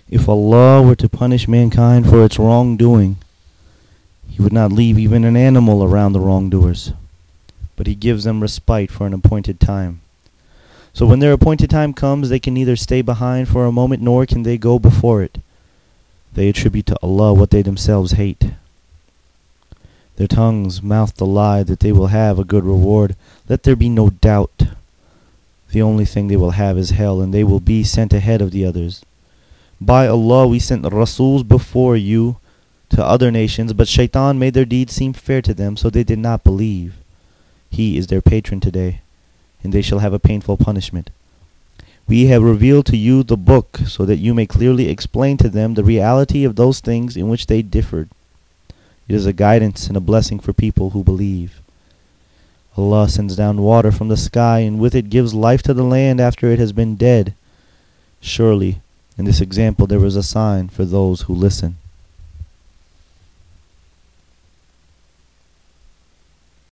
If Allah were to punish mankind for its wrongdoing, He would not leave even an animal around the wrongdoers, but He gives them respite for an appointed time. So when their appointed time comes, they can neither stay behind for a moment nor can they go before it. They attribute to Allah what they themselves hate. Their tongues mouth the lie that they will have a good reward. Let there be no doubt. The only thing they will have is hell, and they will be sent ahead of the others. By Allah, we sent Rasuls before you to other nations, but Shaitan made their deeds seem fair to them, so they did not believe. He is their patron today, and they shall have a painful punishment. We have revealed to you the book, so that you may clearly explain to them the reality of those things in which they differed. It is a guidance and a blessing for people who believe. Allah sends down water from the sky, and with it gives life to the land after it has been dead. Surely, in this example there is a sign for those who listen.